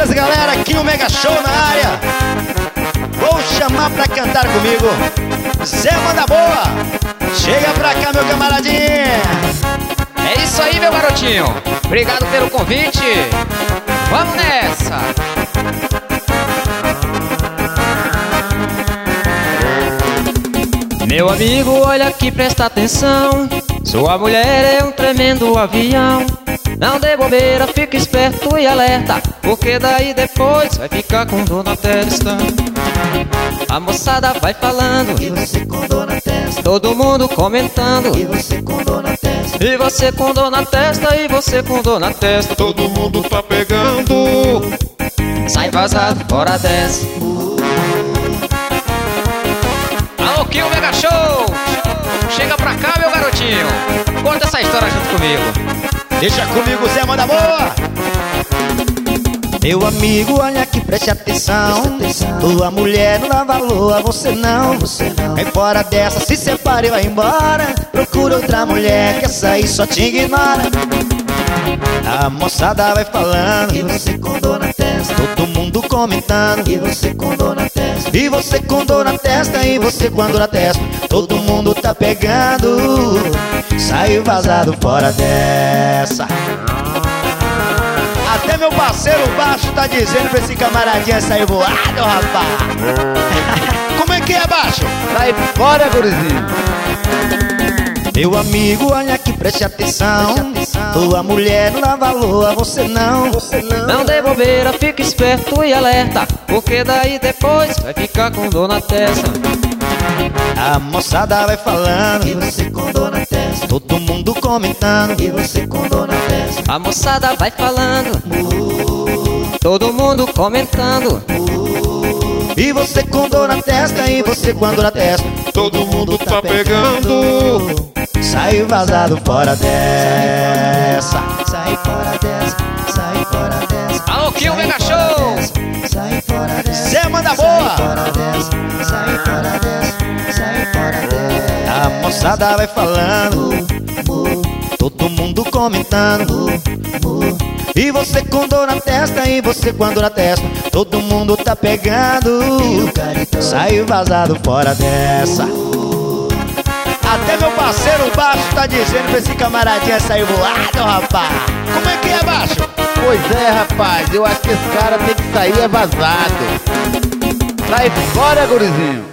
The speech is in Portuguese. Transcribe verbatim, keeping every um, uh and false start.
Beleza, galera? Aqui no Mega Show na área. Vou chamar pra cantar comigo Zé Manda Boa. Chega pra cá, meu camaradinha. É isso aí, meu garotinho. Obrigado pelo convite. Vamos nessa. Meu amigo, olha aqui, presta atenção. Sua mulher é um tremendo avião. Não dê bobeira, fica esperto e alerta, porque daí depois vai ficar com dor na testa. A moçada vai falando e você com dor na testa. Todo mundo comentando e você com dor na testa. E você com dor na testa, e você com dor na testa. Todo mundo tá pegando. Sai vazado, fora dessa. Alô, que o Mega Show. Chega pra cá, meu garotinho. Conta essa história junto comigo. Deixa comigo, Zé Manda Boa. Meu amigo, olha aqui, preste atenção. Preste atenção. Tua mulher não dá valor a você não, você não. Vem fora dessa, se separe e vai embora. Procura outra mulher que essa aí só te ignora. A moçada vai falando e você com dor na testa. Todo mundo comentando e você com dor na testa. E você com dor na testa, e você com dor na testa. Todo mundo tá pegando. Saiu vazado fora dessa. Até meu parceiro baixo tá dizendo pra esse camaradinha sair voado, rapaz. Como é que é, baixo? Sai fora, gurizinho. Meu amigo, olha aqui, preste atenção. Preste atenção. Tua mulher não dá valor a você não, você não. Não dê bobeira, fica esperto e alerta, porque daí depois vai ficar com dor na testa. A moçada vai falando e você com dor na testa. Todo mundo comentando e você com dor na testa. A moçada vai falando, uh, todo mundo comentando, uh, e você com dor na testa, e você com dor na testa. Todo mundo tá pegando. Saiu vazado fora dessa. Sai fora dessa, sai fora dessa. Alô, que o Mega Show. Sai fora dessa. Zé Manda Boa. Sai fora dessa, sai fora dessa, sai fora dessa. A moçada vai falando, todo mundo comentando, e você com dor na testa, e você com dor na testa. Todo mundo tá pegando. Saiu vazado fora dessa. Até meu parceiro baixo tá dizendo pra esse camaradinha sair voado, rapaz. Como é que é, baixo? Pois é, rapaz, eu acho que esse cara tem que sair é vazado. Sai fora, gurizinho.